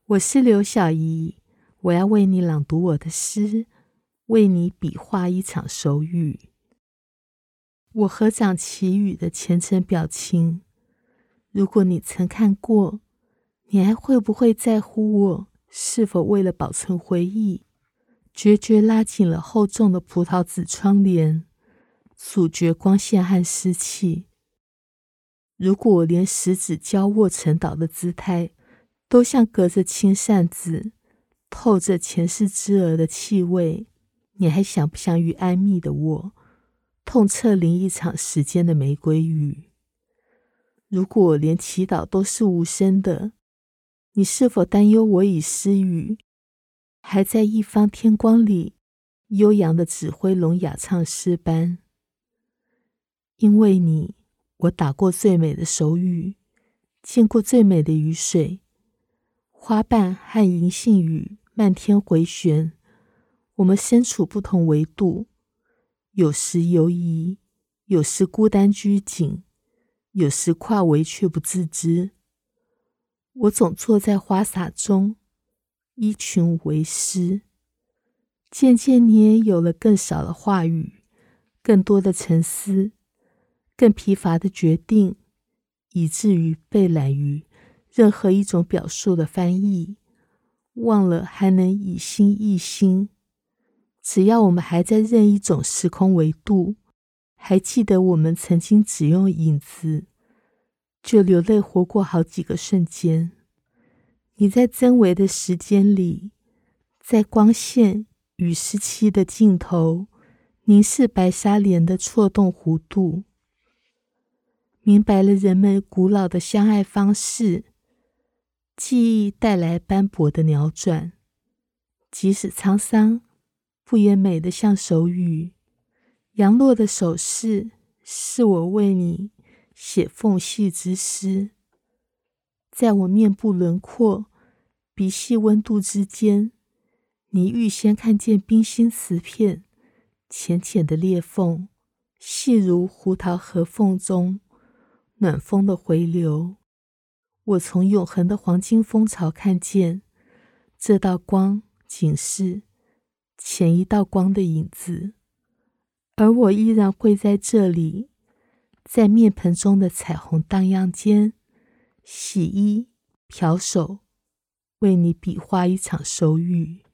我是刘小怡，我要为你朗读我的诗，为你比划一场手语。我合掌祈雨的虔诚表情，如果你曾看过，你还会不会在乎我是否为了保存回忆，决绝拉紧了厚重的葡萄紫窗帘，阻绝光线和湿气？如果我连食指交握成岛的姿态都像隔着青扇子，透着前世之儿的气味，你还想不想与安谧的我痛彻淋一场时间的玫瑰雨？如果我连祈祷都是无声的，你是否担忧我已失语，还在一方天光里悠扬的指挥聋哑唱诗班？因为你，我打过最美的手语，见过最美的雨水，花瓣和银杏雨漫天回旋，我们身处不同维度，有时游移，有时孤单拘谨，有时跨围却不自知。我总坐在花洒中，依群为师。渐渐你也有了更少的话语，更多的沉思，更疲乏的决定，以至于被懒于任何一种表述的翻译，忘了还能以心易心。只要我们还在任一种时空维度，还记得我们曾经只用影子，就流泪活过好几个瞬间。你在真伪的时间里，在光线与湿气的尽头，凝视白纱帘的错动弧度，明白了人们古老的相爱方式，记忆带来斑驳的鸟转，即使沧桑，不也美得像手语？扬落的手势，是我为你写缝隙之诗。在我面部轮廓、鼻息温度之间，你预先看见冰心瓷片，浅浅的裂缝，细如胡桃合缝中暖风的回流。我从永恒的黄金蜂巢看见这道光仅是前一道光的影子，而我依然会在这里，在面盆中的彩虹荡漾间洗衣漂手，为你比划一场手语。